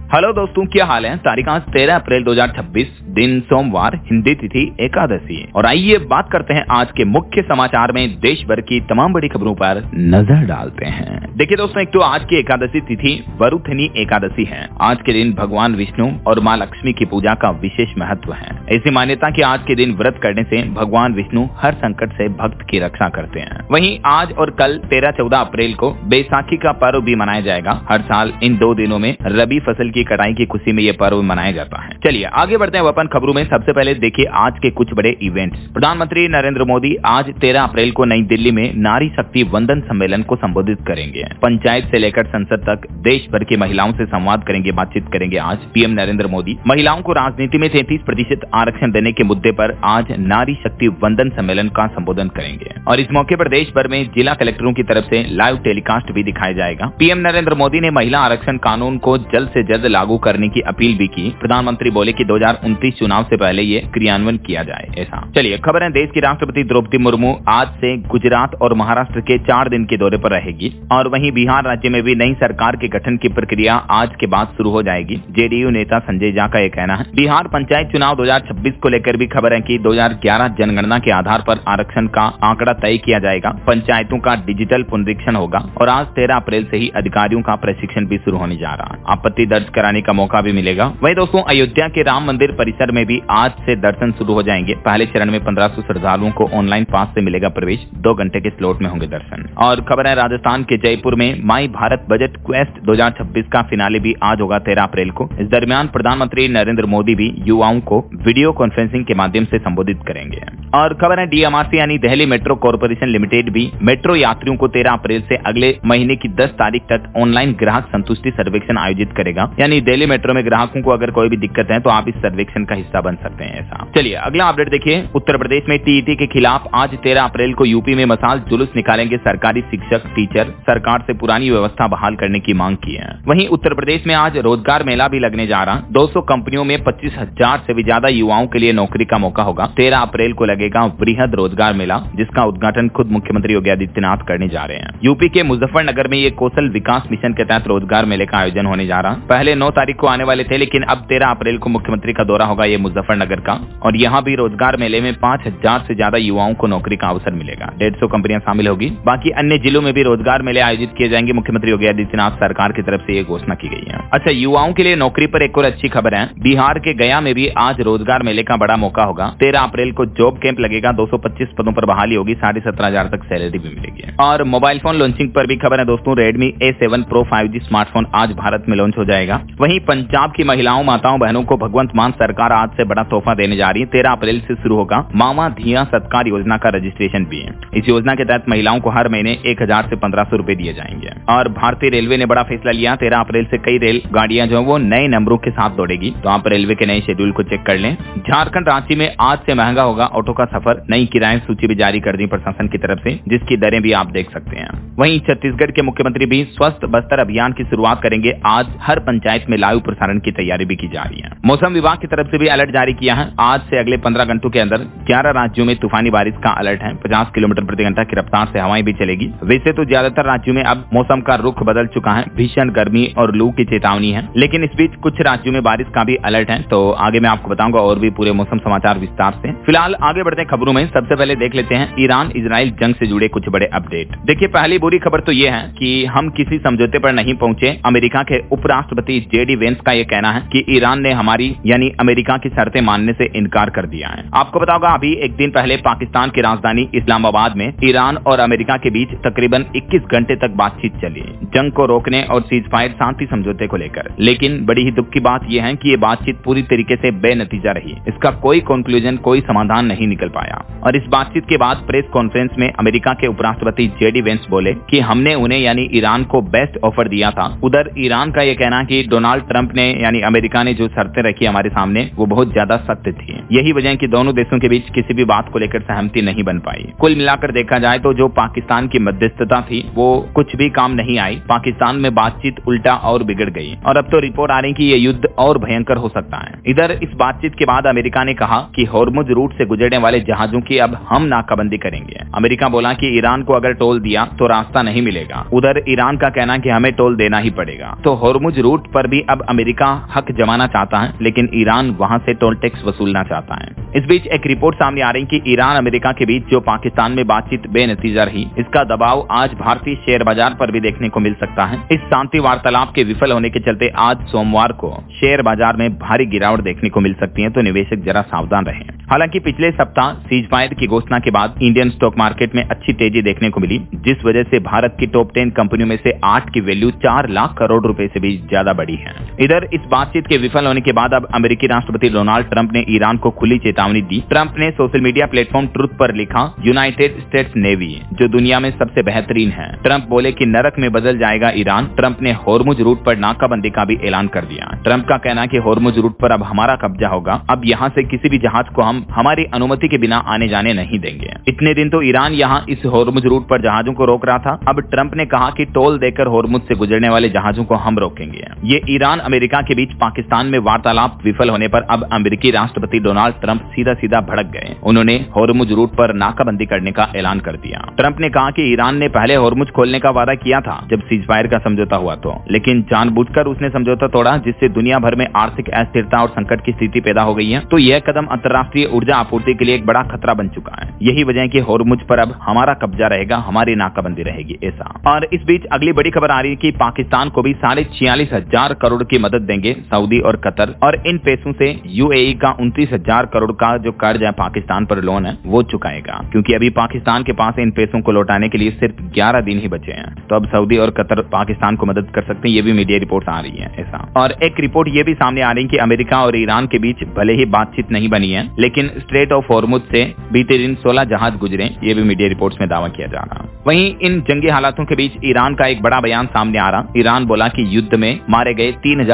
Hello दोस्तों, क्या हाल है। तारीख आज 13 अप्रैल 2026, दिन सोमवार, हिंदी तिथि एकादशी। और आइए बात करते हैं आज के मुख्य समाचार में देश भर की तमाम बड़ी खबरों पर नजर डालते हैं। देखिए दोस्तों, एक तो आज की एकादशी तिथि वरुथनी एकादशी है। आज के दिन भगवान विष्णु और माँ लक्ष्मी की पूजा का विशेष महत्व है। ऐसी मान्यता कि आज के दिन व्रत करने से भगवान विष्णु हर संकट से भक्त की रक्षा करते हैं। वहीं आज और कल 13-14 अप्रैल को बैसाखी का पर्व भी मनाया जाएगा। हर साल इन 2 दिनों में रबी फसल की कटाई की खुशी में यह पर्व मनाया जाता है। चलिए आगे बढ़ते हैं अपन खबरों में। सबसे पहले देखिए आज के कुछ बड़े इवेंट्स। प्रधानमंत्री नरेंद्र मोदी आज 13 अप्रैल को नई दिल्ली में नारी शक्ति वंदन सम्मेलन को संबोधित करेंगे। पंचायत से लेकर संसद तक देश भर की महिलाओं से संवाद करेंगे, बातचीत करेंगे। आज पीएम नरेंद्र मोदी महिलाओं को राजनीति में 33% आरक्षण देने के मुद्दे पर आज नारी शक्ति वंदन सम्मेलन का संबोधन करेंगे। और इस मौके पर देश भर में जिला कलेक्टरों की तरफ से लाइव टेलीकास्ट भी दिखाया जाएगा। पीएम नरेंद्र मोदी ने महिला आरक्षण कानून को जल्द से जल्द लागू करने की अपील भी की। प्रधानमंत्री बोले कि 2029 चुनाव से पहले ये क्रियान्वयन किया जाए। ऐसा चलिए खबर है, देश की राष्ट्रपति द्रौपदी मुर्मू आज से गुजरात और महाराष्ट्र के 4 दिन के दौरे पर रहेगी। और वहीं बिहार राज्य में भी नई सरकार के गठन की प्रक्रिया आज के बाद शुरू हो जाएगी। जेडीयू नेता संजय झा का यह कहना है। बिहार पंचायत चुनाव 2026 को लेकर भी खबर है कि 2011 जनगणना के आधार पर आरक्षण का आंकड़ा तय किया जाएगा। पंचायतों का डिजिटल पुनरीक्षण होगा और आज 13 अप्रैल से ही अधिकारियों का प्रशिक्षण भी शुरू होने जा रहा है। आपत्ति दर्ज कराने का मौका भी मिलेगा। वहीं दोस्तों, अयोध्या के राम मंदिर परिसर में भी आज से दर्शन शुरू हो जाएंगे। पहले चरण में 1500 श्रद्धालुओं को ऑनलाइन पास से मिलेगा प्रवेश। 2 घंटे के स्लॉट में होंगे दर्शन। और खबर है, राजस्थान के जयपुर में माई भारत बजट क्वेस्ट 2026 का फिनाले भी आज होगा 13 अप्रैल को। इस दरमियान प्रधानमंत्री नरेंद्र मोदी भी युवाओं को वीडियो कॉन्फ्रेंसिंग के माध्यम से संबोधित करेंगे। और खबर है, डीएमआरसी यानी दिल्ली मेट्रो कॉर्पोरेशन लिमिटेड भी मेट्रो यात्रियों को 13 अप्रैल से अगले महीने की 10 तारीख तक ऑनलाइन ग्राहक संतुष्टि सर्वेक्षण आयोजित करेगा। यानी दिल्ली मेट्रो में ग्राहकों को अगर कोई भी दिक्कत है तो आप इस सर्वेक्षण का हिस्सा बन सकते हैं। ऐसा चलिए अगला अपडेट देखिए। उत्तर प्रदेश में टीईटी के खिलाफ आज 13 अप्रैल को यूपी में मसाल जुलूस निकालेंगे सरकारी शिक्षक टीचर। सरकार से पुरानी व्यवस्था बहाल करने की मांग की है। वहीं उत्तर प्रदेश में आज रोजगार मेला भी लगने जा रहा। 200 कंपनियों में 25,000 से भी ज्यादा युवाओं के लिए नौकरी का मौका होगा। 13 अप्रैल को लगेगा वृहद रोजगार मेला, जिसका उद्घाटन खुद मुख्यमंत्री योगी आदित्यनाथ करने जा रहे हैं। यूपी के मुजफ्फरनगर में ये कौशल विकास मिशन के तहत रोजगार मेले का आयोजन होने जा रहा। पहले 9 तारीख को आने वाले थे, लेकिन अब 13 अप्रैल को मुख्यमंत्री का दौरा होगा ये मुजफ्फरनगर का। और यहाँ भी रोजगार मेले में 5,000 से ज्यादा युवाओं को नौकरी का अवसर मिलेगा। 150 कंपनियां शामिल होगी। बाकी अन्य जिलों में भी रोजगार मेले आयोजित किए जाएंगे। मुख्यमंत्री योगी आदित्यनाथ सरकार की तरफ से ये घोषणा की गई है। अच्छा, युवाओं के लिए नौकरी पर एक और अच्छी खबर है। बिहार के गया में भी आज रोजगार मेले का बड़ा मौका होगा। 13 अप्रैल को जॉब कैंप लगेगा। 225 पदों पर बहाली होगी। 17,500 तक सैलरी भी मिलेगी। और मोबाइल फोन लॉन्चिंग पर भी खबर है दोस्तों। Redmi A7 Pro 5G smartphone आज भारत में लॉन्च हो जाएगा। वहीं पंजाब की महिलाओं, माताओं, बहनों को भगवंत मान सरकार आज से बड़ा तोहफा देने जा रही है। 13 अप्रैल से शुरू होगा मामा धिया सत्कार योजना का रजिस्ट्रेशन भी है। इस योजना के तहत महिलाओं को हर महीने 1,000 से 1,500 रुपए दिए जाएंगे। और भारतीय रेलवे ने बड़ा फैसला लिया। 13 अप्रैल से कई रेल गाड़ियां जो है वो नए नंबरों के साथ दौड़ेगी। तो आप रेलवे के नए शेड्यूल को चेक कर लें। झारखंड रांची में आज से महंगा होगा ऑटो का सफर। नई किराए सूची भी जारी कर दी प्रशासन की तरफ से, जिसकी दरें भी आप देख सकते हैं। वहीं छत्तीसगढ़ के मुख्यमंत्री भी स्वस्थ बस्तर अभियान की शुरुआत करेंगे। आज हर पंचायत में लाइव प्रसारण की तैयारी भी की जा रही है। मौसम विभाग की तरफ से भी अलर्ट जारी किया है। आज से अगले 15 घंटों के अंदर 11 राज्यों में तूफानी बारिश का अलर्ट है। 50 किलोमीटर प्रति घंटा की रफ्तार से हवाएं भी चलेगी। वैसे तो ज्यादातर राज्यों में अब मौसम का रुख बदल चुका है। भीषण गर्मी और लू की चेतावनी है, लेकिन इस बीच कुछ राज्यों में बारिश का भी अलर्ट है। तो आगे मैं आपको बताऊंगा और भी पूरे मौसम समाचार विस्तार से। फिलहाल आगे बढ़ते हैं खबरों में। सबसे पहले देख लेते हैं ईरान इजराइल जंग से जुड़े कुछ बड़े अपडेट। देखिए, पहली बुरी खबर तो ये है कि हम किसी समझौते पर नहीं पहुंचे। अमेरिका के उपराष्ट्रपति जेडी वेंस का यह कहना है कि ईरान ने हमारी यानी अमेरिका की शर्तें मानने से इनकार कर दिया है। आपको बताऊंगा, अभी एक दिन पहले पाकिस्तान की राजधानी इस्लामाबाद में ईरान और अमेरिका के बीच तकरीबन 21 घंटे तक बातचीत चली जंग को रोकने और सीजफायर शांति समझौते को लेकर। लेकिन बड़ी ही दुख की बात यह है कि ये बातचीत पूरी तरीके से बेनतीजा रही। इसका कोई कंक्लूजन, कोई समाधान नहीं निकल पाया। और इस बातचीत के बाद प्रेस कॉन्फ्रेंस में अमेरिका के उपराष्ट्रपति जेडी वेंस बोले कि हमने उन्हें यानी ईरान को बेस्ट ऑफर दिया था। उधर ईरान का यह कहना कि डोनाल्ड ट्रंप ने यानी अमेरिका ने जो शर्तें रखी हमारे सामने वो बहुत ज्यादा सख्त थी। यही वजह है कि दोनों देशों के बीच किसी भी बात को लेकर सहमति नहीं बन पाई। कुल मिलाकर देखा जाए तो जो पाकिस्तान की मध्यस्थता थी वो कुछ भी काम नहीं आई। पाकिस्तान में बातचीत उल्टा और बिगड़ गई और अब तो रिपोर्ट आ रही कि ये युद्ध और भयंकर हो सकता है। इधर इस बातचीत के बाद अमेरिका ने कहा कि होर्मुज रूट से गुजरने वाले जहाजों की अब हम नाकाबंदी करेंगे। अमेरिका बोला कि ईरान को अगर टोल दिया तो रास्ता नहीं मिलेगा। उधर ईरान का कहना कि हमें टोल देना ही पड़ेगा। तो होर्मुज रूट पर भी अब अमेरिका हक जमाना चाहता है, लेकिन ईरान वहां से टोल टैक्स वसूलना चाहता है। इस बीच एक रिपोर्ट सामने आ रही कि ईरान अमेरिका के बीच जो पाकिस्तान में बातचीत बेनतीजा रही, इसका दबाव आज भारतीय शेयर बाजार पर भी देखने को मिल सकता है। इस शांति वार्तालाप के विफल होने के चलते आज सोमवार को शेयर बाजार में भारी गिरावट देखने को मिल सकती है, तो निवेशक जरा सावधान रहें। हालांकि पिछले सप्ताह सीजफायर की घोषणा के बाद इंडियन स्टॉक मार्केट में अच्छी तेजी देखने को मिली, जिस वजह से भारत की टॉप 10 कंपनियों में से 8 की वैल्यू 4 लाख करोड़ रुपए से भी ज्यादा बढ़ी है। इधर इस बातचीत के विफल होने के बाद अब अमेरिकी राष्ट्रपति डोनाल्ड ट्रंप ने ईरान को खुली चेतावनी दी। ट्रंप ने सोशल मीडिया प्लेटफॉर्म ट्रुथ पर लिखा, यूनाइटेड स्टेट्स नेवी जो दुनिया में सबसे बेहतरीन है। ट्रंप बोले कि नरक में बदल जाएगा ईरान। ट्रंप ने होर्मुज रूट पर नाकाबंदी का भी ऐलान कर दिया। ट्रंप का कहना है कि होर्मुज रूट पर अब हमारा कब्जा होगा, अब यहाँ से किसी भी जहाज को हम हमारी अनुमति के बिना आने जाने नहीं देंगे। इतने दिन तो ईरान यहाँ इस होर्मुज रूट पर जहाजों को रोक रहा था, अब ट्रंप ने कहा कि टोल देकर होर्मुज से गुजरने वाले जहाजों को हम रोकेंगे। ये ईरान अमेरिका के बीच पाकिस्तान में वार्तालाप विफल होने पर अब अमेरिकी राष्ट्रपति डोनाल्ड ट्रंप सीधा सीधा भड़क गए। उन्होंने होर्मुज रूट पर नाकाबंदी करने का ऐलान कर दिया। ट्रंप ने कहा कि ईरान ने पहले होर्मुज खोलने का वादा किया था जब सीजफायर का समझौता हुआ तो, लेकिन जानबूझकर उसने समझौता तोड़ा, जिससे दुनिया भर में आर्थिक अस्थिरता और संकट की स्थिति पैदा हो गई है। तो यह कदम अंतर्राष्ट्रीय ऊर्जा आपूर्ति के लिए एक बड़ा खतरा बन चुका है। यही वजह है कि होर्मुज पर अब हमारा कब्जा रहेगा, हमारी नाकाबंदी रहेगी ऐसा। और इस बीच अगली बड़ी खबर आ रही है कि पाकिस्तान को भी 46,500 करोड़ की मदद देंगे सऊदी और कतर, और इन पैसों से यूएई का 29,000 करोड़ का जो कर्ज है पाकिस्तान पर लोन है वो चुकाएगा, क्योंकि अभी पाकिस्तान के पास इन पैसों को लौटाने के लिए सिर्फ 11 दिन ही बचे हैं। तो अब सऊदी और कतर पाकिस्तान को मदद कर सकते हैं, ये भी मीडिया रिपोर्ट आ रही है ऐसा। और एक रिपोर्ट ये भी सामने आ रही है कि अमेरिका और ईरान के बीच भले ही बातचीत नहीं बनी है, लेकिन स्ट्रेट ऑफ होर्मुज से बीते दिन 16 जहाज गुजरे, ये भी मीडिया रिपोर्ट्स में दावा किया जा रहा। वहीं इन जंगी हालातों के बीच ईरान का एक बड़ा बयान सामने आ रहा। ईरान बोला कि युद्ध में मारे गए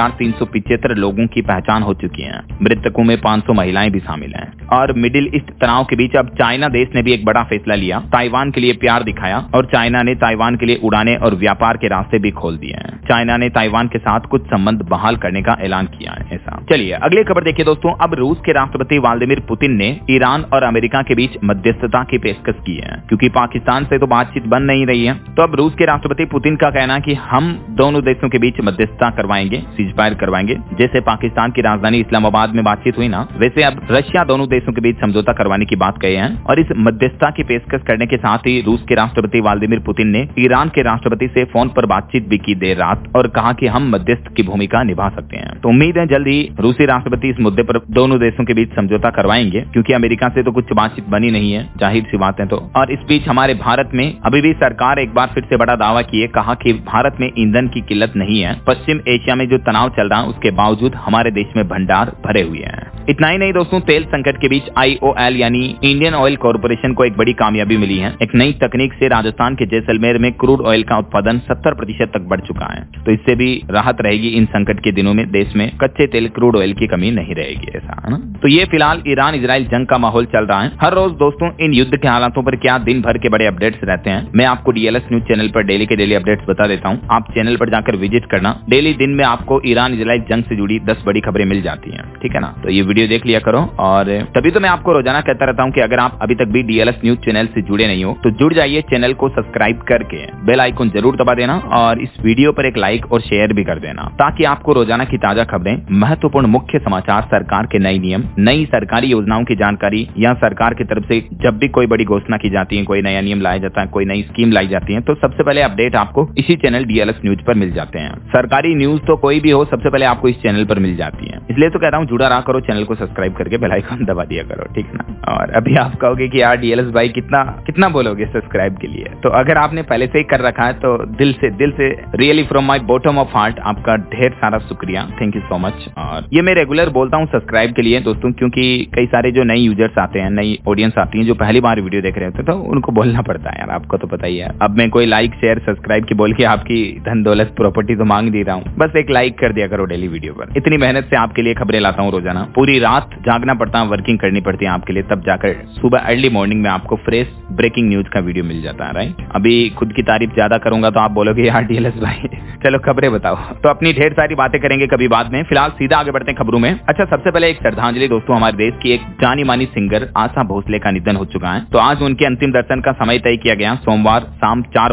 3,375 लोगों की पहचान हो चुकी है। मृतकों में 500 महिलाएं भी शामिल हैं। और मिडिल ईस्ट तनाव के बीच अब चाइना देश ने भी एक बड़ा फैसला लिया। ताइवान के लिए प्यार दिखाया और चाइना ने ताइवान के लिए उड़ाने और व्यापार के रास्ते भी खोल दिए हैं। चाइना ने ताइवान के साथ कुछ संबंध बहाल करने का ऐलान किया है ऐसा। चलिए अगली खबर देखिए दोस्तों। अब रूस के राष्ट्रपति व्लादिमीर पुतिन ने ईरान और अमेरिका के बीच मध्यस्थता की पेशकश की है, क्योंकि पाकिस्तान से तो बातचीत बन नहीं रही है। तो अब रूस के राष्ट्रपति पुतिन का कहना है कि हम दोनों देशों के बीच मध्यस्थता करवाएंगे, सीजफायर करवाएंगे। जैसे पाकिस्तान की राजधानी इस्लामाबाद में बातचीत हुई ना, वैसे अब रशिया दोनों देशों के बीच समझौता करवाने की बात कही है। और इस मध्यस्थता की पेशकश करने के साथ ही रूस के राष्ट्रपति व्लादिमीर पुतिन ने ईरान के राष्ट्रपति से फोन पर बातचीत भी की देर रात और कहा कि हम मध्यस्थ की भूमिका निभा सकते हैं। तो उम्मीद है जल्द ही रूसी राष्ट्रपति इस मुद्दे पर दोनों देशों के बीच समझौता करवाएंगे, क्योंकि अमेरिका से तो कुछ बातचीत बनी नहीं है, जाहिर सी बात है। तो और इस बीच हमारे भारत में अभी भी सरकार एक बार फिर से बड़ा दावा किए, कहा कि भारत में ईंधन की किल्लत नहीं है। पश्चिम एशिया में जो तनाव चल रहा है उसके बावजूद हमारे देश में भंडार भरे हुए हैं। इतना ही नहीं दोस्तों, तेल संकट के बीच IOL यानी इंडियन ऑयल कॉर्पोरेशन को एक बड़ी कामयाबी मिली है। एक नई तकनीक से राजस्थान के जैसलमेर में क्रूड ऑयल का उत्पादन 70% तक बढ़ चुका है। तो इससे भी राहत रहेगी। इन संकट के दिनों में देश में कच्चे तेल क्रूड ऑयल की कमी नहीं रहेगी ऐसा है ना। तो ये फिलहाल ईरान इजराइल जंग का माहौल चल रहा है। हर रोज दोस्तों इन युद्ध के हालातों पर क्या दिन भर के बड़े अपडेट्स रहते हैं, मैं आपको DLS न्यूज चैनल पर डेली के डेली अपडेट्स बता देता हूँ। आप चैनल पर जाकर विजिट करना। डेली दिन में आपको ईरान इजराइल जंग से जुड़ी 10 बड़ी खबरें मिल जाती है, ठीक है ना। तो ये वीडियो देख लिया करो। और तभी तो मैं आपको रोजाना कहता रहता हूँ कि अगर आप अभी तक भी DLS न्यूज चैनल से जुड़े नहीं हो तो जुड़ जाइए। चैनल को सब्सक्राइब करके बेल आइकन जरूर दबा देना और इस वीडियो पर एक लाइक और शेयर भी कर देना, ताकि आपको रोजाना की ताजा खबरें, महत्वपूर्ण मुख्य समाचार, सरकार के नए नियम, नई सरकारी योजनाओं की जानकारी या सरकार की तरफ से जब भी कोई बड़ी घोषणा की जाती है, कोई नया नियम लाया जाता है, कोई नई स्कीम लाई जाती है, तो सबसे पहले अपडेट आपको इसी चैनल DLS न्यूज पर मिल जाते हैं। सरकारी न्यूज तो कोई भी हो, सबसे पहले आपको इस चैनल पर मिल जाती है। इसलिए तो कह रहा हूँ जुड़ा रहा करो, चैनल को सब्सक्राइब करके बेल आइकन दबा दिया करो, ठीक है ना। और अभी आप कहोगे कि यार DLS भाई कितना बोलोगे सब्सक्राइब के लिए, तो अगर आपने पहले से ही कर रखा है तो दिल से really from my bottom of heart आपका ढेर सारा शुक्रिया, थैंक यू सो मच। और ये मैं रेगुलर बोलता हूँ सब्सक्राइब के लिए दोस्तों, क्योंकि कई सारे जो नई यूजर्स आते हैं, नई ऑडियंस आती है जो पहली बार वीडियो देख रहे होते, तो उनको बोलना पड़ता है यार, आपको तो पता ही है। अब मैं कोई लाइक शेयर सब्सक्राइब की बोल के आपकी धन दौलत प्रॉपर्टी तो मांग दे रहा हूँ, बस एक लाइक कर दिया करो डेली वीडियो पर। इतनी मेहनत से आपके लिए खबरें लाता हूँ रोजाना, पूरी रात जागना पड़ता है, वर्किंग करनी पड़ती है आपके लिए, तब जाकर सुबह अर्ली मॉर्निंग में आपको फ्रेश ब्रेकिंग न्यूज का वीडियो मिल जाता है, राइट। अभी खुद की तारीफ ज्यादा करूंगा तो आप बोलोगे यार DLS भाई चलो खबरें बताओ, तो अपनी ढेर सारी बातें करेंगे कभी बाद में। फिलहाल सीधा आगे बढ़ते हैं खबरों में। अच्छा, सबसे पहले एक श्रद्धांजलि दोस्तों, हमारे देश की एक जानी मानी सिंगर आशा भोसले का निधन हो चुका है। तो आज उनके अंतिम दर्शन का समय तय किया गया सोमवार शाम 4 बजे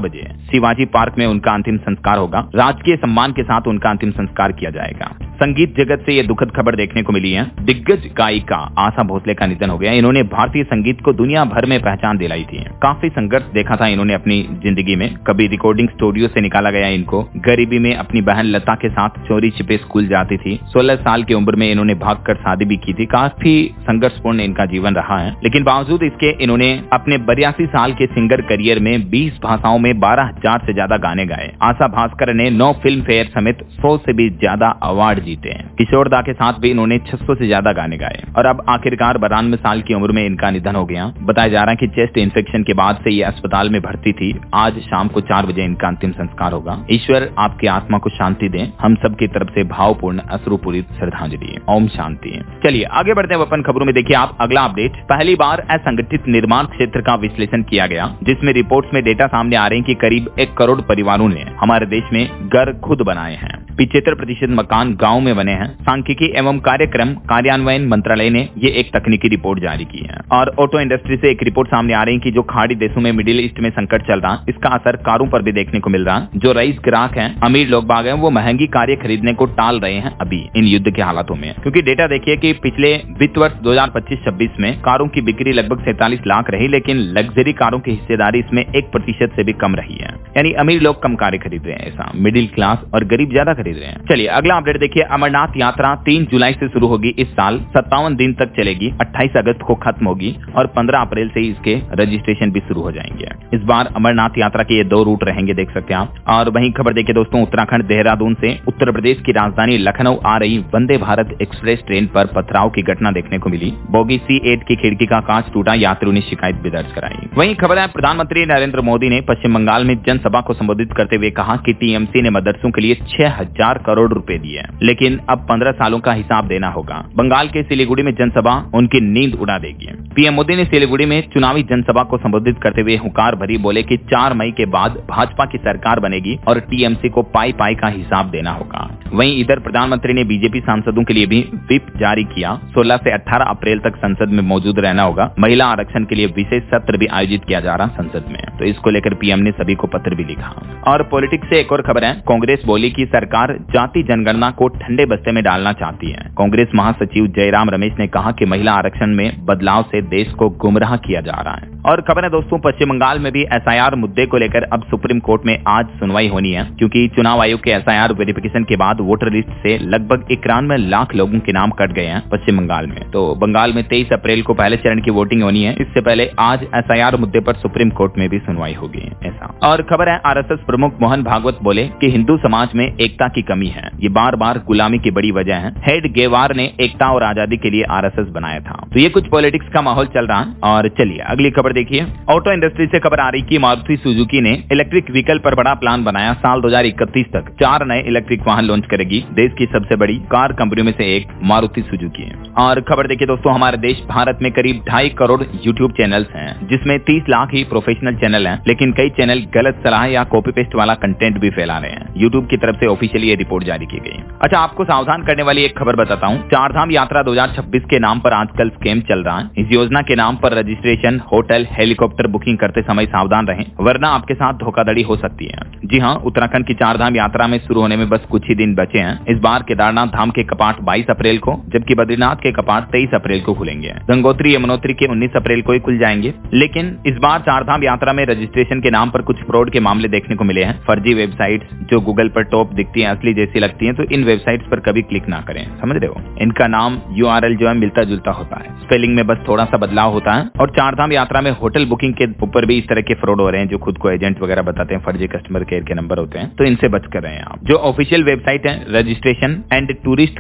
शिवाजी पार्क में उनका अंतिम संस्कार होगा। राजकीय सम्मान के साथ उनका अंतिम संस्कार किया जाएगा। संगीत जगत से ये दुखद खबर देखने को मिली है। दिग्गज गायिका आशा भोसले का निधन हो गया। इन्होंने भारतीय संगीत को दुनिया भर में पहचान दिलाई थी। काफी संघर्ष देखा था इन्होंने अपनी जिंदगी में। कभी रिकॉर्डिंग स्टूडियो से निकाला गया इनको, गरीबी में अपनी बहन लता के साथ चोरी छिपे स्कूल जाती थी। 16 साल की उम्र में इन्होंने भागकर शादी भी की थी। काफी संघर्षपूर्ण इनका जीवन रहा है, लेकिन बावजूद इसके इन्होंने अपने 82 साल के सिंगर करियर में 20 भाषाओं में 12,000 से ज्यादा गाने गाए। आशा भास्कर ने 9 फिल्म फेयर समेत 100 से भी ज्यादा अवार्ड जीते हैं। किशोर दा के साथ भी इन्होंने 600 से ज्यादा गाने गाए और अब आखिरकार 92 साल की उम्र में इनका निधन हो गया। बताया जा रहा है कि चेस्ट इन्फेक्शन के बाद से ये अस्पताल में भर्ती थी। आज शाम को 4 बजे इनका अंतिम संस्कार होगा। ईश्वर आपकी आत्मा को शांति दें। हम सबकी तरफ से भावपूर्ण अश्रुपूरित श्रद्धांजलि। ओम शांति। चलिए आगे बढ़ते हैं अपन खबरों में। देखिए आप अगला अपडेट। पहली बार असंगठित निर्माण क्षेत्र का विश्लेषण किया गया, जिसमें रिपोर्ट्स में डेटा सामने आ रहे हैं कि करीब 1 करोड़ परिवारों ने हमारे देश में घर खुद बनाए हैं। 75% मकान गांव में बने हैं। सांख्यिकी एवं कार्यक्रम कार्यान्वयन मंत्रालय ने ये एक तकनीकी रिपोर्ट जारी की है। और ऑटो इंडस्ट्री से एक रिपोर्ट सामने आ रही है कि जो खाड़ी देशों में मिडिल ईस्ट में संकट चल रहा है, इसका असर कारों पर भी देखने को मिल रहा है। जो रईस ग्राहक हैं, अमीर लोग बाग हैं, वो महंगी कारें खरीदने को टाल रहे हैं अभी इन युद्ध के हालातों में। क्योंकि डेटा देखिए कि पिछले वित्त वर्ष 2025-26 में कारों की बिक्री लगभग 47 लाख रही, लेकिन लग्जरी कारों की हिस्सेदारी इसमें 1% से भी कम रही है। यानी अमीर लोग कम कारें खरीद रहे हैं, ऐसा मिडिल क्लास और गरीब ज्यादा खरीद रहे हैं। चलिए अगला अपडेट देखिए। अमरनाथ यात्रा 3 जुलाई से शुरू होगी इस साल। 57 दिन तक चलेगी। 28 अगस्त को खत्म होगी और 15 अप्रैल से इसके रजिस्ट्रेशन भी शुरू हो जाएंगे। इस बार अमरनाथ यात्रा के ये 2 रूट रहेंगे, देख सकते हैं आप। और वहीं खबर देखिए दोस्तों, उत्तराखंड देहरादून से उत्तर प्रदेश की राजधानी लखनऊ आ रही वंदे भारत एक्सप्रेस ट्रेन पर पथराव की घटना देखने को मिली। बोगी C8 की खिड़की का कांच टूटा। यात्रियों ने शिकायत भी दर्ज कराई। वहीं खबर है, प्रधानमंत्री नरेंद्र मोदी ने पश्चिम बंगाल में जनसभा को संबोधित करते हुए कहा कि टीएमसी ने मदरसों के लिए 6,000 करोड़ रुपए दिए, लेकिन अब 15 सालों का हिसाब देना होगा। बंगाल के सिलीगुड़ी में जनसभा उनकी नींद उड़ा देगी। पीएम मोदी ने सिलीगुड़ी में चुनावी जनसभा को संबोधित करते हुए हुंकार भरी बोले कि 4 मई के बाद भाजपा की सरकार बनेगी और टीएमसी को पाई पाई का हिसाब देना होगा। वहीं इधर प्रधानमंत्री ने बीजेपी सांसदों के लिए भी व्हिप जारी किया। 16 से 18 अप्रैल तक संसद में मौजूद रहना होगा। महिला आरक्षण के लिए विशेष सत्र भी आयोजित किया जा रहा संसद में, तो इसको लेकर पीएम ने सभी को पत्र भी लिखा। और पॉलिटिक्स से एक और खबर है। कांग्रेस बोली कि सरकार जाति जनगणना को ठंडे बस्ते में डालना चाहती है। कांग्रेस महासचिव जयराम रमेश ने कहा कि महिला आरक्षण में बदलाव से देश को गुमराह किया जा रहा है। और खबर है दोस्तों, पश्चिम बंगाल में भी एसआईआर मुद्दे को लेकर अब सुप्रीम कोर्ट में आज सुनवाई होनी है, क्योंकि चुनाव आयोग के एसआईआर वेरिफिकेशन के बाद वोटर लिस्ट से लगभग 91 लाख लोगों के नाम कट गए हैं पश्चिम बंगाल में। तो बंगाल में 23 अप्रैल को पहले चरण की वोटिंग होनी है। इससे पहले आज एसआईआर मुद्दे पर सुप्रीम कोर्ट में भी सुनवाई होगी, ऐसा। और खबर है, आरएसएस प्रमुख मोहन भागवत बोले कि हिंदू समाज में एकता की कमी है। ये बार बार गुलामी की बड़ी वजह है। हेड गेवार ने एकता और आजादी के लिए आरएसएस बनाया था। तो ये कुछ पॉलिटिक्स का माहौल चल रहा है। और चलिए अगली खबर देखिए। ऑटो इंडस्ट्री से खबर आ रही कि मारुति सुजुकी ने इलेक्ट्रिक व्हीकल पर बड़ा प्लान बनाया। साल 2031 तक 4 नए इलेक्ट्रिक वाहन लॉन्च करेगी। देश की सबसे बड़ी कार कंपनियों में से एक मारुति सुजुकी है। और खबर देखिए दोस्तों, हमारे देश भारत में करीब 2.5 करोड़ यूट्यूब चैनल्स हैं, जिसमें 30 लाख ही प्रोफेशनल चैनल हैं, लेकिन कई चैनल गलत सलाह या कॉपी पेस्ट वाला कंटेंट भी फैला रहे हैं। यूट्यूब की तरफ से ऑफिशियली ये रिपोर्ट जारी की गई। अच्छा, आपको सावधान करने वाली एक खबर बताता हूँ। 4 धाम यात्रा 2026 के नाम पर आजकल स्कैम चल रहा है। इस योजना के नाम पर रजिस्ट्रेशन, होटल, हेलीकॉप्टर बुकिंग करते समय सावधान रहें, वरना आपके साथ धोखाधड़ी हो सकती है। जी हाँ, उत्तराखंड की 4 धाम यात्रा में शुरू होने में बस कुछ ही दिन बचे हैं। इस बार केदारनाथ धाम के कपाट 22 अप्रैल को, जबकि बद्रीनाथ के कपाट 23 अप्रैल को खुलेंगे। गंगोत्री यमुनोत्री के 19 अप्रैल को ही खुल जाएंगे। लेकिन इस बार 4 धाम यात्रा में रजिस्ट्रेशन के नाम पर कुछ फ्रॉड के मामले देखने को मिले हैं। फर्जी वेबसाइट्स जो गूगल पर टॉप दिखती हैं, असली जैसी लगती हैं, तो इन वेबसाइट्स पर कभी क्लिक ना करें, समझ रहे हो। इनका नाम URL जो है मिलता जुलता होता है, स्पेलिंग में बस थोड़ा सा बदलाव होता है। और 4 धाम यात्रा में होटल बुकिंग के ऊपर भी इस तरह के फ्रॉड हो रहे हैं, जो खुद को एजेंट वगैरह बताते हैं, फर्जी कस्टमर केयर के नंबर होते हैं, तो इनसे बच कर रहे हैं आप। जो ऑफिशियल वेबसाइट है रजिस्ट्रेशन एंड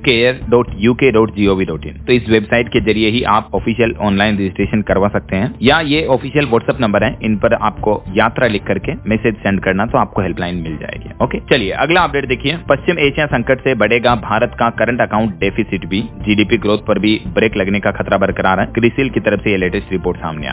touristcare.uk.gov.in, तो इस वेबसाइट के जरिए ही आप ऑफिशियल ऑनलाइन रजिस्ट्रेशन करवा सकते हैं, या ये ऑफिशियल व्हाट्सएप नंबर है, इन पर आपको यात्रा लिख करके मैसेज सेंड करना, तो आपको हेल्पलाइन मिल जाएगी। ओके, चलिए अगला अपडेट देखिए। पश्चिम एशिया संकट से बढ़ेगा भारत का करंट अकाउंट डेफिसिट भी। जीडीपी ग्रोथ पर भी ब्रेक लगने का खतरा बरकरार है। क्रिसिल की तरफ से ये लेटेस्ट रिपोर्ट सामने आ रही है।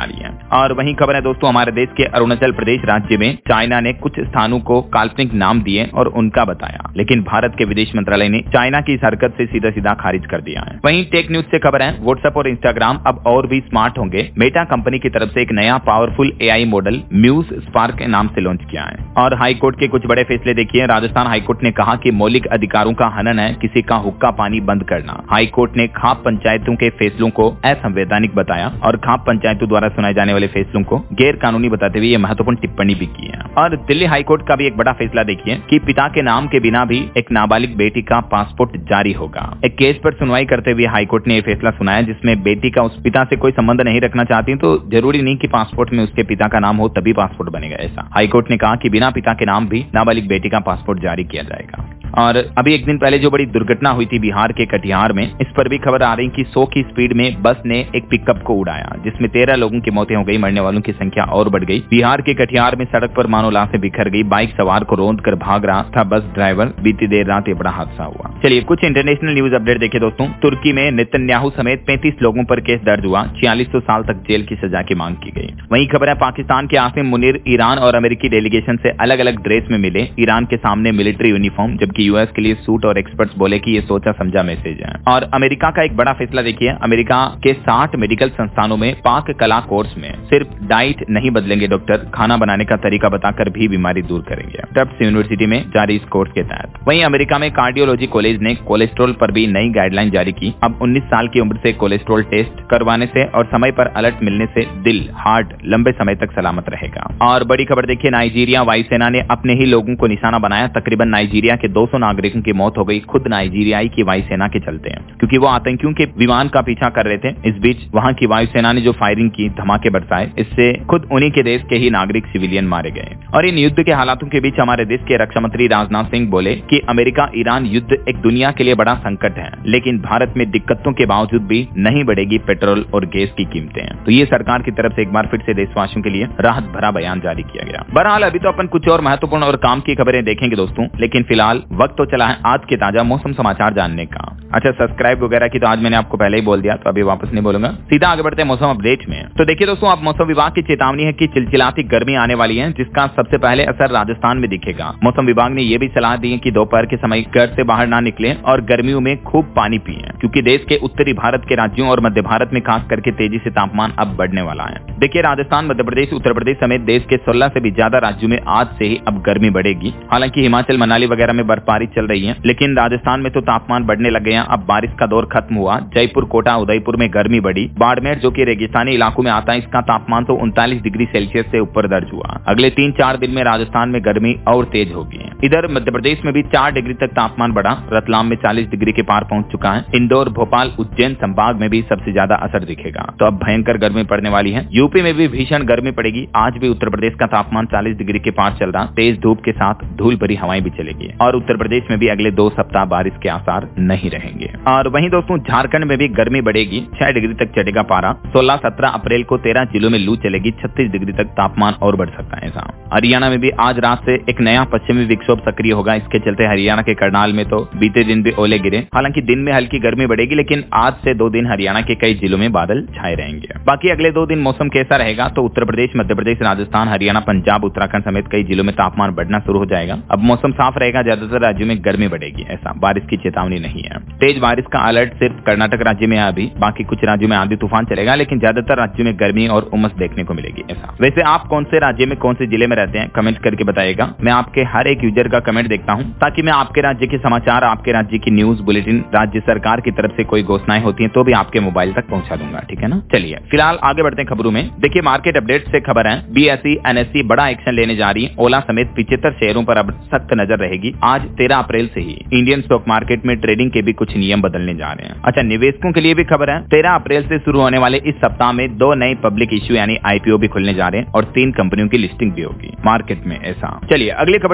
और वहीं खबर है दोस्तों हमारे देश के अरुणाचल प्रदेश राज्य में चाइना ने कुछ स्थानों को काल्पनिक नाम दिए और उनका बताया, लेकिन भारत के विदेश मंत्रालय ने चाइना की इस हरकत से सीधा सीधा खारिज कर दिया है। वहीं टेक न्यूज से खबर है व्हाट्सएप और इंस्टाग्राम अब और भी स्मार्ट होंगे। मेटा कंपनी की तरफ से एक नया powerful AI model Muse Spark के नाम से लॉन्च किया है। और हाई कोर्ट के कुछ बड़े फैसले देखिए। राजस्थान हाई कोर्ट ने कहा कि मौलिक अधिकारों का हनन है किसी का हुक्का पानी बंद करना। हाई कोर्ट ने खाप पंचायतों के फैसलों को असंवैधानिक बताया और खाप पंचायतों द्वारा सुनाए जाने वाले फैसलों को गैर कानूनी बताते हुए यह महत्वपूर्ण टिप्पणी भी की है। और दिल्ली हाई कोर्ट का भी एक बड़ा फैसला देखिए कि पिता के नाम के बिना भी एक नाबालिग बेटी का पासपोर्ट जारी होगा। एक केस पर सुनवाई करते हुए हाई कोर्ट ने यह फैसला सुनाया जिसमें बेटी का उस पिता से कोई संबंध नहीं रखना चाहती तो जरूरी नहीं कि पासपोर्ट में उसके पिता का नाम हो तभी पासपोर्ट बनेगा। ऐसा हाई कोर्ट ने कहा कि बिना पिता के नाम भी नाबालिग बेटी का पासपोर्ट जारी किया जाएगा। और अभी एक दिन पहले जो बड़ी दुर्घटना हुई थी बिहार के कटिहार में, इस पर भी खबर आ रही कि 100 की स्पीड में बस ने एक पिकअप को उड़ाया जिसमें 13 लोगों की मौतें हो गई, मरने वालों की संख्या और बढ़ गई। बिहार के कटिहार में सड़क पर मानो लाशें बिखर गई। बाइक सवार को रौंद कर भाग रहा था बस ड्राइवर। बीती देर रात ये बड़ा हादसा हुआ। चलिए कुछ इंटरनेशनल न्यूज अपडेट देखिए दोस्तों। तुर्की में नेतन्याहू समेत 35 लोगों पर केस दर्ज हुआ। 4600 साल तक जेल की सजा की मांग की गई। वहीं खबर है पाकिस्तान के आसिम मुनीर ईरान और अमेरिकी डेलीगेशन से अलग अलग ड्रेस में मिले। ईरान के सामने मिलिट्री यूनिफॉर्म, जबकि यूएस के लिए सूट और एक्सपर्ट्स बोले कि ये सोचा समझा मैसेज है। और अमेरिका का एक बड़ा फैसला देखिए। अमेरिका के 60 मेडिकल संस्थानों में पाक कला कोर्स में सिर्फ डाइट नहीं बदलेंगे डॉक्टर, खाना बनाने का तरीका बताकर भी बीमारी दूर करेंगे। टफ्ट्स यूनिवर्सिटी में जारी इस कोर्स के तहत। वहीं अमेरिका में कार्डियोलॉजी कॉलेज ने कोलेस्ट्रॉल पर भी नई गाइडलाइन जारी की। अब 19 साल की उम्र से कोलेस्ट्रॉल टेस्ट करवाने से और समय पर अलर्ट मिलने से दिल, हार्ट लंबे समय तक सलामत रहेगा। और बड़ी खबर देखिए नाइजीरिया वायुसेना ने अपने ही लोगों को निशाना बनाया। तकरीबन नाइजीरिया के 200 नागरिकों की मौत हो गई खुद नाइजीरियाई की वायुसेना के चलते हैं, क्योंकि वो आतंकियों के विमान का पीछा कर रहे थे। इस बीच वहां की वायुसेना ने जो फायरिंग की, धमाके बरसाए, इससे खुद उन्हीं के देश के ही नागरिक सिविलियन मारे गए। और इन युद्ध के हालातों के बीच हमारे देश के रक्षा मंत्री राजनाथ सिंह बोले कि अमेरिका ईरान युद्ध एक दुनिया के लिए बड़ा संकट है, लेकिन भारत में दिक्कतों के बावजूद भी नहीं बढ़ेगी पेट्रोल और गैस की कीमतें। तो ये सरकार की तरफ से एक बार फिर से देशवासियों के लिए राहत भरा बयान जारी किया गया। बहरहाल अभी तो अपन कुछ और महत्वपूर्ण और काम की खबरें देखेंगे दोस्तों, लेकिन फिलहाल वक्त तो चला है आज के ताजा मौसम समाचार जानने का। अच्छा सब्सक्राइब वगैरह की तो आज मैंने आपको पहले ही बोल दिया, तो अभी वापस नहीं बोलूंगा। सीधा आगे बढ़ते हैं मौसम अपडेट में। तो देखिए दोस्तों अब मौसम विभाग की चेतावनी है कि चिलचिलाती गर्मी आने वाली है, जिसका सबसे पहले असर राजस्थान में दिखेगा। मौसम विभाग ने यह भी सलाह दी है कि दोपहर के समय घर से बाहर ना निकलें और गर्मियों में खूब पानी पिएं, क्योंकि देश के उत्तरी भारत के राज्यों और मध्य भारत में खास करके तेजी से तापमान अब बढ़ने वाला है। देखिए राजस्थान, मध्य प्रदेश, उत्तर प्रदेश समेत देश के 16 से भी ज्यादा राज्यों में आज से ही अब गर्मी बढ़ेगी। हालांकि हिमाचल, मनाली वगैरह में बर्फबारी चल रही है, लेकिन राजस्थान में तो तापमान बढ़ने लगे हैं। अब बारिश का दौर खत्म हुआ। जयपुर, कोटा, उदयपुर में गर्मी बढ़ी। बाड़मेर जो कि रेगिस्तानी इलाकों में आता है, इसका तापमान तो 39 डिग्री सेल्सियस से ऊपर दर्ज हुआ। अगले 3-4 दिन में राजस्थान में गर्मी और तेज होगी। इधर मध्य प्रदेश में भी 4 डिग्री तक तापमान बढ़ा। रतलाम में 40 डिग्री के पार पहुंच चुका है। इंदौर, भोपाल, उज्जैन संभाग में भी सबसे ज्यादा असर दिखेगा। तो अब भयंकर गर्मी पड़ने वाली है। यूपी में भी भीषण गर्मी पड़ेगी। आज भी उत्तर प्रदेश का तापमान 40 डिग्री के पार चल रहा। तेज धूप के साथ धूल भरी हवाएं भी चलेगी। और उत्तर प्रदेश में भी अगले 2 सप्ताह बारिश के आसार नहीं रहेंगे। और वहीं दोस्तों झारखंड में भी गर्मी बढ़ेगी। 6 डिग्री तक चढ़ेगा पारा। 16-17 अप्रैल को 13 जिलों में लू चलेगी। 36 डिग्री तक तापमान और बढ़ सकता है। हरियाणा में भी आज रात से एक नया पश्चिमी विक्षोभ सक्रिय होगा। इसके चलते हरियाणा के करनाल में तो बीते दिन भी ओले गिरे। हालांकि दिन में हल्की गर्मी बढ़ेगी, लेकिन आज से 2 दिन हरियाणा के कई जिलों में बादल छाए रहेंगे। बाकी अगले 2 दिन मौसम कैसा रहेगा, तो उत्तर प्रदेश, मध्य प्रदेश, राजस्थान, हरियाणा, पंजाब, उत्तराखंड समेत कई जिलों में तापमान बढ़ना शुरू हो जाएगा। अब मौसम साफ रहेगा। ज्यादातर राज्यों में गर्मी बढ़ेगी। ऐसा बारिश की चेतावनी नहीं है। तेज बारिश का अलर्ट सिर्फ कर्नाटक राज्य में है अभी। बाकी कुछ राज्यों में आंधी तूफान चलेगा, लेकिन ज्यादातर राज्यों में गर्मी और उमस देखने को मिलेगी। ऐसा वैसे आप कौन से राज्य में, कौन से जिले में रहते हैं, कमेंट करके बताइएगा। मैं आपके हर एक यूजर का कमेंट देखता हूं, ताकि मैं आपके राज्य के समाचार, आपके राज्य की न्यूज बुलेटिन, राज्य सरकार की तरफ से कोई घोषणाएं होती हैं तो भी आपके मोबाइल तक पहुंचा दूंगा। ठीक है ना। चलिए फिलहाल आगे बढ़ते हैं खबरों में। देखिए मार्केट अपडेट से खबर है बीएसई एनएसई बड़ा एक्शन लेने जा रही है। ओला समेत 75 शेयरों पर अब सख्त नजर रहेगी। आज 13 अप्रैल से ही इंडियन स्टॉक मार्केट में ट्रेडिंग के भी कुछ नियम बदलने जा रहे हैं। अच्छा निवेशकों के लिए भी खबर है। 13 अप्रैल से शुरू होने वाले इस सप्ताह में 2 नए पब्लिक इश्यू यानी आईपीओ भी खुलने जा रहे हैं और 3 कंपनियों की लिस्टिंग भी होगी मार्केट में। ऐसा चलिए अगली खबर देखिए मोबाइल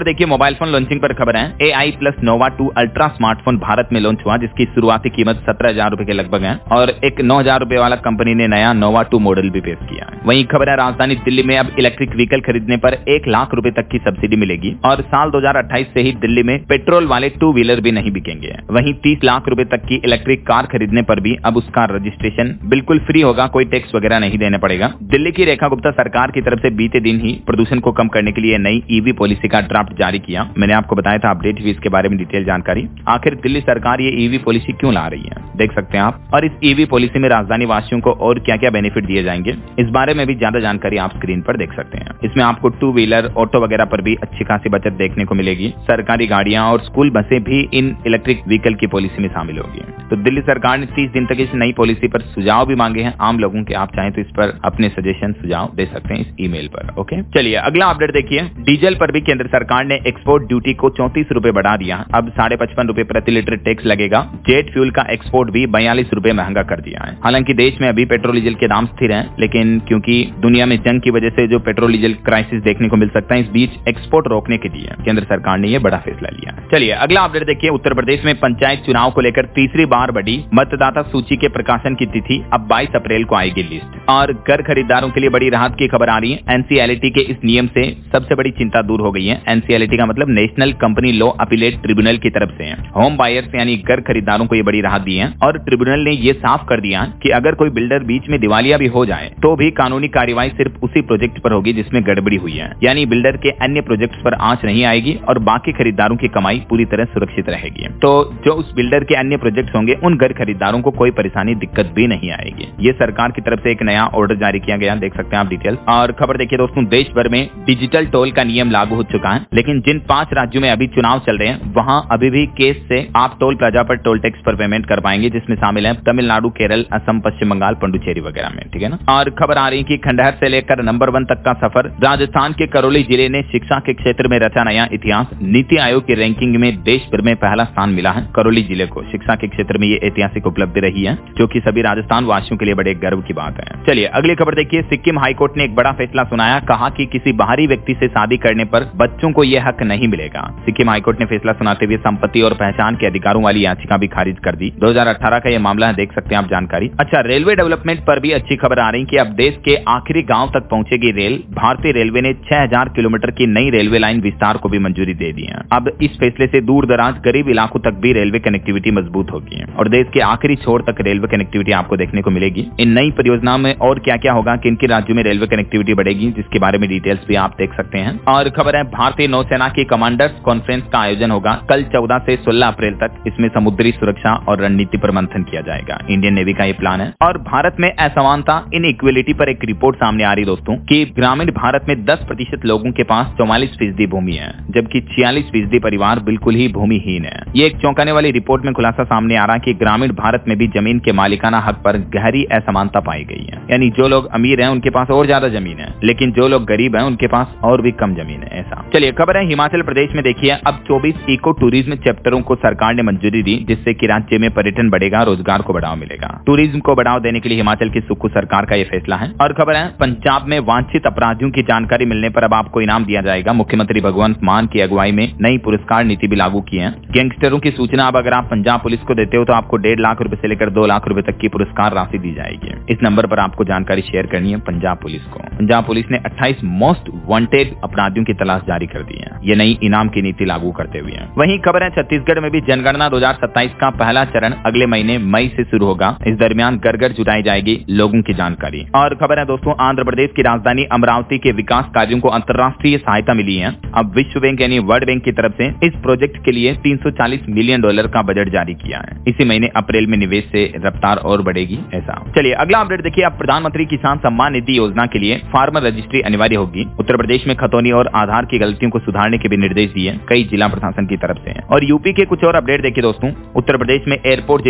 मोबाइल फोन लॉन्चिंग पर खबर है। AI plus Nova 2 ultra smartphone Bharat में लॉन्च हुआ, जिसकी शुरुआती कीमत 17,000 रुपए के लगभग है और एक 9,000 रुपए वाला कंपनी ने नया नोवा 2 मॉडल भी पेश किया है। वहीं खबर है राजधानी दिल्ली में अब इलेक्ट्रिक व्हीकल खरीदने पर 1 लाख रुपए तक की सब्सिडी मिलेगी और साल 2028 से ही दिल्ली में पेट्रोल वाले 2 व्हीलर भी नहीं बिकेंगे। वहीं 30 लाख रुपए तक की इलेक्ट्रिक कार खरीदने पर भी अब उसका रजिस्ट्रेशन बिल्कुल फ्री होगा, कोई टैक्स वगैरह नहीं देना पड़ेगा। दिल्ली की रेखा गुप्ता सरकार की तरफ से बीते दिन ही प्रदूषण को कम करने के लिए नई ईवी पॉलिसी का ड्राफ्ट जारी किया। मैंने आपको बताया था अपडेट हुई इसके बारे में डिटेल जानकारी। आखिर दिल्ली सरकार ये ईवी पॉलिसी क्यों ला रही है, देख सकते हैं आप। और इस ईवी पॉलिसी में राजधानी वासियों को और क्या क्या बेनिफिट दिए जाएंगे, इस बारे में भी ज्यादा जानकारी आप स्क्रीन पर देख सकते हैं। इसमें आपको 2 व्हीलर ऑटो वगैरह पर भी अच्छी खासी बचत देखने को मिलेगी। सरकारी गाड़ियां और स्कूल बसें भी इन इलेक्ट्रिक व्हीकल की पॉलिसी में शामिल होगी। तो दिल्ली सरकार ने 30 दिन तक इस नई पॉलिसी पर सुझाव भी मांगे हैं आम लोगों के। आप चाहें तो इस पर अपने सजेशन सुझाव दे सकते हैं इस ईमेल पर। ओके, चलिए अगला अपडेट देखिए। डीजल पर भी केंद्र सरकार ने एक्सपोर्ट ड्यूटी को 34 रुपए बढ़ा दिया। अब 55.5 रुपए प्रति लीटर टैक्स लगेगा। जेट फ्यूल का एक्सपोर्ट भी 42 रुपए महंगा कर दिया है। हालांकि देश में अभी पेट्रोल डीजल के दाम स्थिर हैं, लेकिन क्योंकि दुनिया में जंग की वजह से जो पेट्रोल डीजल क्राइसिस देखने को मिल सकता है, इस बीच एक्सपोर्ट रोकने के लिए केंद्र सरकार ने यह बड़ा फैसला लिया। चलिए अगला अपडेट देखिए। उत्तर प्रदेश में पंचायत चुनाव को लेकर तीसरी बार बढ़ी मतदाता सूची के प्रकाशन की तिथि। अब 22 अप्रैल को आएगी लिस्ट। और घर खरीदारों के लिए बड़ी राहत की खबर आ रही है। एनसीएलटी के इस नियम से सबसे बड़ी चिंता दूर हो गई है। एनसीएलटी का मतलब national company law appellate tribunal की तरफ से है। होम बायर्स यानी घर खरीदारों को ये बड़ी राहत दी है और ट्रिब्यूनल ने ये साफ कर दिया कि अगर कोई बिल्डर बीच में दिवालिया भी हो जाए तो भी कानूनी कार्रवाई सिर्फ उसी प्रोजेक्ट पर होगी जिसमें गड़बड़ी हुई है। यानी बिल्डर के अन्य प्रोजेक्ट्स पर आंच नहीं आएगी और बाकी खरीदारों की कमाई पूरी तरह सुरक्षित रहेगी। तो जो उस बिल्डर के अन्य प्रोजेक्ट्स होंगे उन घर खरीदारों को कोई परेशानी दिक्कत भी नहीं आएगी। ये सरकार की तरफ से एक नया ऑर्डर जारी किया गया, देख सकते हैं आप डिटेल। और खबर देखिए दोस्तों, देश भर में डिजिटल टोल का नियम लागू हो चुका है, लेकिन जिन 5 राज्यों में अभी चुनाव चल रहे हैं वहां अभी भी केस से आप टोल प्लाजा पर टोल टैक्स पर पेमेंट कर पाएंगे, जिसमें शामिल है तमिलनाडु, केरल, असम, पश्चिम बंगाल, पुडुचेरी वगैरह में, ठीक है ना। और खबर आ रही है कि खंडहर से लेकर नंबर 1 तक का सफर। राजस्थान के करौली जिले ने शिक्षा के क्षेत्र में रचा नया इतिहास। नीति आयोग की रैंकिंग में देश भर में पहला स्थान मिला है करौली जिले को। शिक्षा के क्षेत्र में ये ऐतिहासिक उपलब्धि रही है, जो कि सभी राजस्थान वासियों के लिए बड़े गर्व की बात है। चलिए अगली खबर देखिए। सिक्किम हाईकोर्ट ने एक बड़ा फैसला सुनाया। कहा कि किसी बाहरी व्यक्ति से शादी करने पर बच्चों को यह हक नहीं मिलेगा। सिक्किम हाईकोर्ट ने फैसला सुनाते हुए संपत्ति और पहचान के अधिकारों वाली याचिका भी खारिज कर दी। 2018 का यह मामला है, देख सकते हैं आप जानकारी। अच्छा, रेलवे डेवलपमेंट पर भी अच्छी खबर आ रही कि अब देश के आखिरी गांव तक पहुंचेगी रेल। भारतीय रेलवे ने 6000 किलोमीटर की नई रेलवे लाइन विस्तार को भी मंजूरी दे दी है। अब इस फैसले से दूर दराज गरीब इलाकों तक भी रेलवे कनेक्टिविटी मजबूत होगी और देश के आखिरी छोर तक रेलवे कनेक्टिविटी आपको देखने को मिलेगी। इन नई परियोजनाओं में और क्या क्या होगा, किन किन राज्यों में रेलवे कनेक्टिविटी बढ़ेगी, जिसके बारे में डिटेल्स भी आप देख सकते हैं। और खबर है भारतीय नौसेना की कमांडर्स कॉन्फ्रेंस का आयोजन होगा कल 14 से 16 अप्रैल तक। इसमें समुद्री सुरक्षा और रणनीति पर मंथन किया जाएगा। इंडियन नेवी का ये प्लान है। और भारत में असमानता इन इक्वलिटी पर एक रिपोर्ट सामने आ रही दोस्तों कि ग्रामीण भारत में 10% लोगों के पास 44% भूमि है, जबकि 46% परिवार बिल्कुल ही भूमिहीन है। ये एक चौंकाने वाली रिपोर्ट में खुलासा सामने आ रहा है कि ग्रामीण भारत में भी जमीन के मालिकाना हक पर गहरी असमानता पाई गई है। यानी जो लोग अमीर हैं उनके पास और ज्यादा जमीन है, लेकिन जो लोग गरीब हैं उनके पास और भी कम जमीन है। ऐसा चलिए खबर है हिमाचल प्रदेश में देखिए। अब 24 इको टूरिज्म चैप्टरों को सरकार ने मंजूरी दी, जिससे कि राज्य में पर्यटन बढ़ेगा, रोजगार को बढ़ावा मिलेगा। टूरिज्म को बढ़ावा देने के लिए हिमाचल की सुक्खू सरकार का यह फैसला है। और खबर है पंजाब में वांछित अपराधियों की जानकारी मिलने पर अब आपको इनाम दिया जाएगा। मुख्यमंत्री भगवंत मान की अगुवाई में नई पुरस्कार नीति भी लागू की है। गैंगस्टरों की सूचना अब अगर आप पंजाब पुलिस को देते हो तो आपको 1.5 लाख रुपए से लेकर 2 लाख रुपए तक की पुरस्कार राशि दी जाएगी। इस नंबर पर आपको जानकारी शेयर करनी है पंजाब पुलिस को। पंजाब पुलिस ने 28 मोस्ट वांटेड अपराधियों की तलाश जारी कर दी है, ये नई इनाम की नीति लागू करते हुए। वहीं खबर है छत्तीसगढ़ में भी जनगणना 2027 का पहला चरण अगले महीने मई से शुरू होगा। इस दरमियान घर घर जुटाई जाएगी लोगों की जानकारी। और खबर है दोस्तों आंध्र प्रदेश की राजधानी अमरावती के विकास कार्यों को अंतर्राष्ट्रीय सहायता मिली है। अब विश्व बैंक यानी वर्ल्ड बैंक की तरफ से इस प्रोजेक्ट के लिए $340 मिलियन का बजट जारी किया है। इसी महीने अप्रैल में निवेश से रफ्तार और बढ़ेगी। ऐसा चलिए अगला अपडेट देखिए। अब प्रधानमंत्री किसान सम्मान निधि योजना के लिए फार्मर रजिस्ट्री अनिवार्य होगी। उत्तर प्रदेश में खतौनी और आधार की गलतियों को सुधारने के भी निर्देश दिए कई जिला प्रशासन की तरफ से। और यूपी के कुछ और अपडेट देखिए दोस्तों। उत्तर प्रदेश में एयरपोर्ट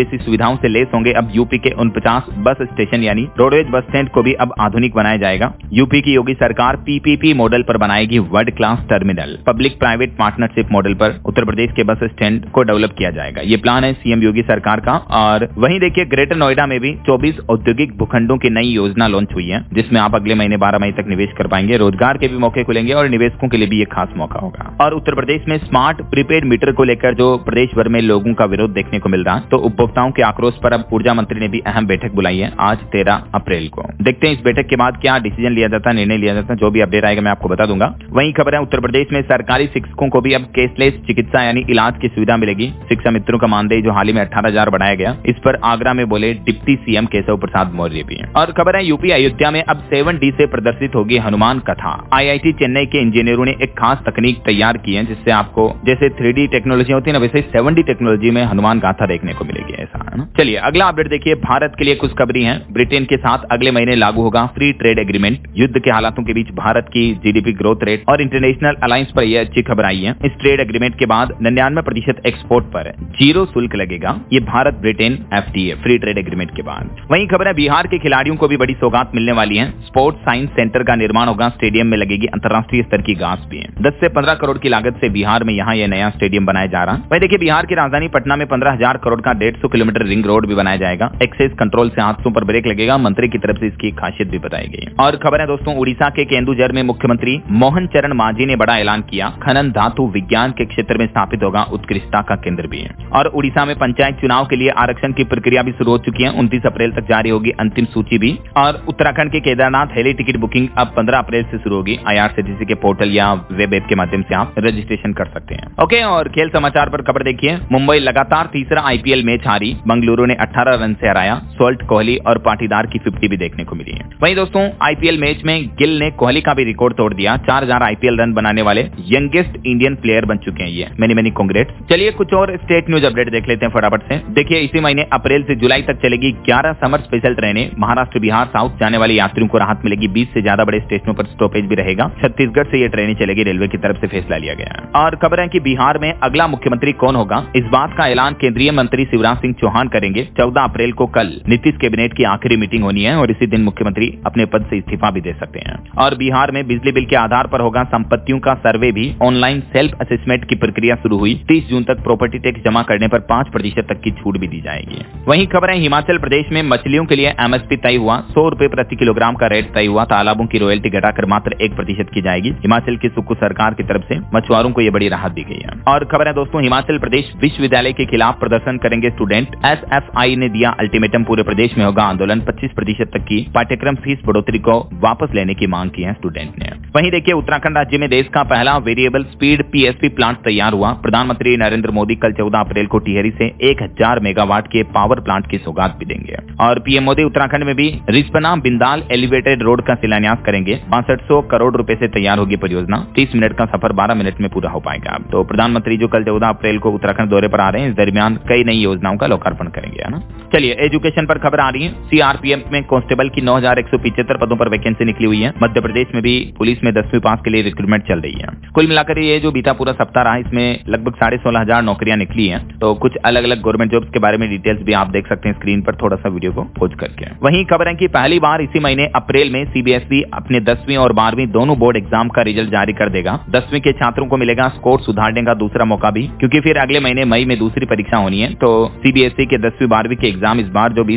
जैसी सुविधाओं से लेस होंगे। अब यूपी के 49 बस स्टेशन यानी रोडवेज बस स्टैंड को भी अब आधुनिक बनाया जाएगा। यूपी की योगी सरकार पीपीपी मॉडल पर बनाएगी world class terminal. Public private partnership model पर उत्तर प्रदेश के बस स्टैंड को डेवलप किया जाएगा। ये प्लान है सीएम योगी सरकार का। और वहीं देखिए ग्रेटर नोएडा में भी 24 औद्योगिक भूखंडों की नई योजना लॉन्च हुई है, जिसमें आप अगले महीने 12 मई तक निवेश कर पाएंगे। रोजगार के भी मौके खुलेंगे और निवेशकों के लिए भी ये खास मौका होगा। और उत्तर प्रदेश में स्मार्ट प्रीपेड मीटर को लेकर जो प्रदेश भर में लोगों का विरोध देखने को मिल रहा है, तो उपभोक्ताओं के आक्रोश पर अब ऊर्जा मंत्री ने भी अहम बैठक बुलाई है आज 13 अप्रैल को। देखते हैं इस बैठक के बाद क्या डिसीजन लिया जाता है, निर्णय लिया जाता है। जो भी अपडेट आएगा मैं आपको बता दूंगा। वहीं खबर है उत्तर प्रदेश में सरकारी शिक्षकों को भी अब केसलेस चिकित्सा यानी इलाज की सुविधा मिलेगी। शिक्षा मित्रों का मानदेय जो हाल ही में 18,000 बढ़ाया गया, इस पर आगरा में बोले डिप्टी सीएम केशव प्रसाद मौर्य भी। और खबर है यूपी अयोध्या में अब 7D से प्रदर्शित होगी हनुमान कथा। आईआईटी चेन्नई के इंजीनियरों ने एक खास तकनीक तैयार की है, जिससे आपको जैसे 3D टेक्नोलॉजी होती है ना, वैसे 7D टेक्नोलॉजी में हनुमान गाथा देखने को मिलेगी। ऐसा है ना। चलिए अगला अपडेट देखिए। भारत के लिए कुछ खबरी है। ब्रिटेन के साथ अगले महीने लागू होगा फ्री ट्रेड एग्रीमेंट। युद्ध के हालातों के बीच भारत की जीडीपी ग्रोथ रेट और इंटरनेशनल अलायंस पर यह अच्छी खबर आई है। इस ट्रेड एग्रीमेंट के बाद 99% एक्सपोर्ट पर 0 शुल्क लगेगा। ये Bharat Britain FTA free trade agreement के बाद। वहीं खबर है बिहार के खिलाड़ियों को भी बड़ी सौगात मिलने वाली है। स्पोर्ट्स साइंस सेंटर का निर्माण होगा। स्टेडियम में लगेगी अंतर्राष्ट्रीय स्तर की घास भी है। 10 से 15 करोड़ की लागत से बिहार में यहाँ यह नया स्टेडियम बनाया जा रहा है। वहीं देखिए बिहार की राजधानी पटना में 15,000 करोड़ का 150 किलोमीटर रिंग रोड भी बनाया जाएगा। एक्सेस कंट्रोल से हादसों पर ब्रेक लगेगा। मंत्री की तरफ से इसकी खासियत भी बताई गई। और खबर है दोस्तों उड़ीसा के केंदुझर में मुख्यमंत्री मोहन चरण मांझी ने बड़ा ऐलान किया। खनन धातु विज्ञान के क्षेत्र में स्थापित होगा उत्कृष्टता का केंद्र भी है। और उड़ीसा में पंचायत चुनाव के लिए आरक्षण की प्रक्रिया भी शुरू हो चुकी है। 29 अप्रैल तक जारी होगी अंतिम सूची भी। और उत्तराखंड के केदारनाथ हेली टिकट बुकिंग अब 15 अप्रैल से शुरू होगी। IRCTC के पोर्टल या वेब ऐप के माध्यम से आप रजिस्ट्रेशन कर सकते हैं। ओके, और खेल समाचार पर खबर देखिए। मुंबई लगातार तीसरा IPL मैच हारी। बंगलुरु ने 18 रन से हराया। सोल्ट, कोहली और पाटीदार की 50 भी देखने को मिली है। वहीं दोस्तों IPL मैच में गिल ने कोहली का भी रिकॉर्ड तोड़ दिया। 4000 IPL रन बनाने वाले यंगेस्ट इंडियन प्लेयर बन चुके हैं ये। Many congrats. चलिए कुछ और स्टेट न्यूज अपडेट देख लेते हैं फटाफट से। देखिए इसी महीने अप्रैल से जुलाई तक चलेगी 11 समर स्पेशल ट्रेनें। महाराष्ट्र, बिहार, साउथ जाने वाले यात्रियों को राहत मिलेगी। 20 से ज्यादा बड़े स्टेशनों पर स्टॉपेज भी रहेगा। छत्तीसगढ़ से ये ट्रेनें चलेगी। रेलवे की तरफ से फैसला लिया गया है। और खबर है कि बिहार में अगला मुख्यमंत्री कौन होगा, इस बात का ऐलान केंद्रीय मंत्री शिवराज सिंह चौहान करेंगे। 14 अप्रैल को कल नीतीश कैबिनेट की आखिरी मीटिंग होनी है और इसी दिन मुख्यमंत्री अपने पद से इस्तीफा भी दे सकते हैं। और बिहार में बिजली बिल के आधार पर होगा संपत्तियों का सर्वे भी। ऑनलाइन सेल्फ असेसमेंट की प्रक्रिया शुरू हुई। 30 जून तक प्रॉपर्टी टैक्स जमा करने पर 5% तक की छूट भी दी जाएगी। वहीं खबर है हिमाचल प्रदेश में मछलियों के लिए MSP तय हुआ। 100 रुपए प्रति किलोग्राम का रेट तय हुआ। तालाबों की रॉयल्टी घटाकर मात्र 1% की जाएगी। हिमाचल की सुक्कू सरकार की तरफ से मछुआरों को यह बड़ी राहत दी गई है। और खबर है दोस्तों हिमाचल प्रदेश विश्वविद्यालय के खिलाफ प्रदर्शन करेंगे स्टूडेंट। SFI ने दिया अल्टीमेटम। पूरे प्रदेश में होगा आंदोलन। 25% तक की पाठ्यक्रम फीस बढ़ोतरी को वापस लेने की मांग की है स्टूडेंट ने। वहीं देखिए उत्तराखंड राज्य में देश का पहला वेरिएबल स्पीड PSP प्लांट तैयार हुआ। प्रधानमंत्री नरेंद्र मोदी कल 14 अप्रैल को टिहरी से 1000 मेगावाट के पावर प्लांट की सौगात भी देंगे। और PM मोदी उत्तराखंड में भी रिस्पना बिंदाल एलिवेटेड रोड का शिलान्यास करेंगे। 6500 करोड़ रुपए से तैयार होगी परियोजना। 30 मिनट का सफर 12 मिनट में पूरा हो पाएगा। तो प्रधानमंत्री जो कल 14 अप्रैल को उत्तराखंड दौरे पर आ रहे हैं, इस दरमियान कई नई योजनाओं का लोकार्पण करेंगे, है ना। चलिए एजुकेशन पर खबर आ रही है। CRPF में कांस्टेबल की 9175 पदों पर वैकेंसी निकली हुई है। मध्य प्रदेश में भी पुलिस में 10वीं पास के लिए रिक्रूटमेंट चल रही है। कुल मिलाकर ये जो बीता पूरा सप्ताह रहा, इसमें लगभग 16,500 नौकरियां निकली हैं। तो कुछ अलग अलग गवर्नमेंट जॉब्स के बारे में डिटेल्स भी आप देख सकते हैं स्क्रीन पर, थोड़ा सा वीडियो को पॉज करके। वहीं खबर है कि पहली बार इसी महीने अप्रैल में CBSE अपने 10वीं और 12वीं दोनों बोर्ड एग्जाम का रिजल्ट जारी कर देगा। 10वीं के छात्रों को मिलेगा स्कोर सुधारने का दूसरा मौका भी, क्योंकि फिर अगले महीने मई में दूसरी परीक्षा होनी है। तो CBSE के 10वीं 12वीं के एग्जाम इस बार जो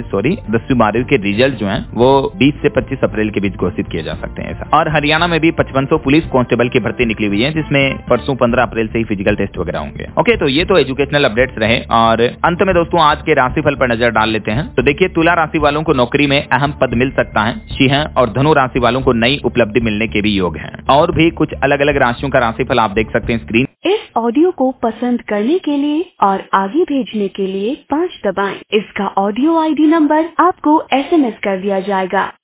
10वीं 12वीं के रिजल्ट जो है वो 20 से 25 अप्रैल के बीच घोषित किए जा सकते हैं ऐसा। और हरियाणा में भी 5500 पुलिस कांस्टेबल की भर्ती निकली हुई है, जिसमें परसों 15 अप्रैल से ही फिजिकल टेस्ट वगैरह होंगे। ओके, तो ये तो एजुकेशनल अपडेट्स रहे। और अंत में दोस्तों आज के राशिफल पर नजर डाल लेते हैं। तो देखिए तुला राशि वालों को नौकरी में अहम पद मिल सकता है। सिंह और धनु राशि वालों को नई उपलब्धि मिलने के भी योग हैं। और भी कुछ अलग अलग राशियों का राशिफल आप देख सकते हैं स्क्रीन। इस ऑडियो को पसंद करने के लिए और आगे भेजने के लिए 5 दबाएं। इसका ऑडियो ID नंबर आपको SMS कर दिया जाएगा।